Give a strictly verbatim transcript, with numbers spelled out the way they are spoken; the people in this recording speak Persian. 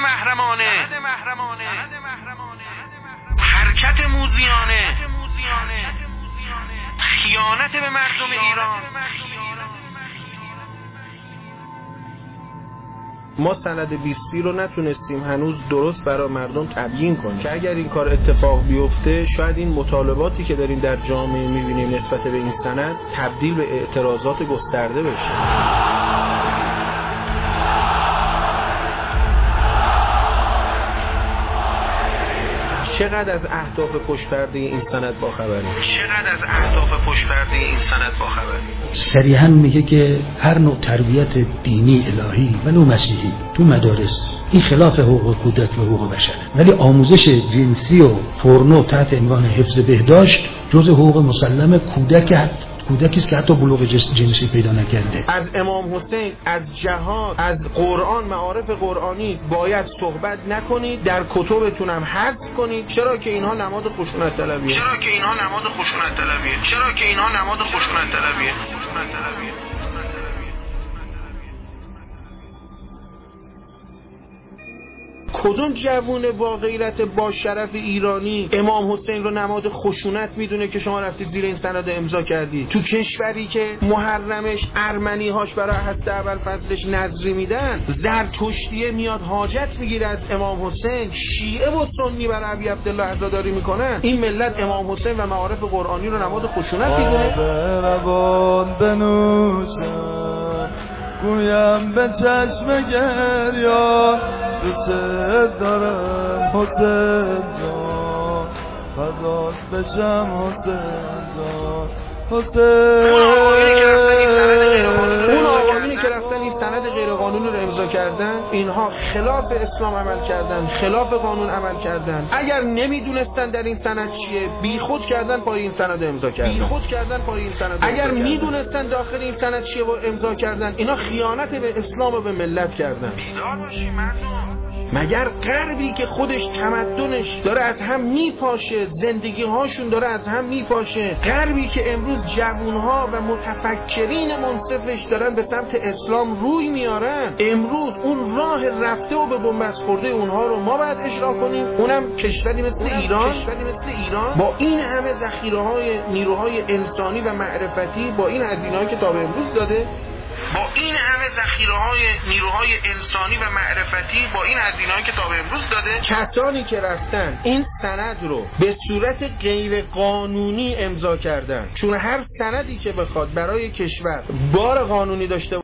محرمانه، حرکت موذیانه، خیانت به مردم ایران. ما سند بیستی رو نتونستیم هنوز درست برای مردم تبیین کنیم که اگر این کار اتفاق بیفته شاید این مطالباتی که داریم در جامعه میبینیم نسبت به این سند تبدیل به اعتراضات گسترده بشه. چقدر از اهداف پشت پرده این سند باخبری؟ چقدر از اهداف پشت پرده این سند باخبری؟ صریحاً میگه که هر نوع تربیت دینی الهی و نوع مسیحی تو مدارس این خلاف حقوق کودک و حقوق بشره، ولی آموزش جنسی و پورنو تحت عنوان حفظ بهداشت جزء حقوق مسلم کودک کودکی است که حتی بلوغ جنسی پیدا نکرده. از امام حسین، از جهاد، از قرآن، معارف قرآنی باید صحبت نکنید، در کتبتون هم حذف کنید. چرا که اینها نماد خشونت طلبیه. چرا که اینها نماد خشونت طلبیه. چرا که اینها نماد خشونت طلبیه. خشونت طلبیه. کدوم جوون با غیرت با شرف ایرانی امام حسین رو نماد خشونت میدونه که شما رفتی زیر این سند امضا کردی؟ تو کشوری که محرمش ارمنی هاش برای هست اول فصلش نظری میدن، زرتشتیه میاد حاجت میگیره از امام حسین، شیعه و سنی برای ابی عبدالله عزاداری میکنن، این ملت امام حسین و معارف قرآنی رو نماد خشونت میدونه؟ گویم به چشم گریان دوست دارم حسین جان، فدات بشم حسین جان، حسین. اون آقایونی که رفتن این سند غیرقانونی رو امضا کردن، اینها خلاف اسلام عمل کردن، خلاف قانون عمل کردن. اگر نمیدونستن در این سند چیه، بیخود کردن پای این سند امضا کردن. بیخود کردن پای این سند. اگر میدونستن داخل این سند چیه و امضا کردن، اینا خیانت به اسلام و به ملت کردن. بیدار باشید مردم. مگر غربی که خودش تمدنش داره از هم میپاشه، زندگی هاشون داره از هم میپاشه، غربی که امروز جوانها و متفکرین منصفش دارن به سمت اسلام روی میارن، امروز اون راه رفته و به بنبست خورده اونها رو ما باید اجرا کنیم؟ اونم کشوری مثل ایران، کشوری مثل ایران با این همه ذخیره‌های نیروهای انسانی و معرفتی، با این هزینه‌ای که تا به امروز داده، با این همه ذخیره‌های نیروهای انسانی و معرفتی، با این هزینه‌ای که تا به امروز داده، کسانی که رفتن این سند رو به صورت غیر قانونی امضا کردن، چون هر سندی که بخواد برای کشور بار قانونی داشته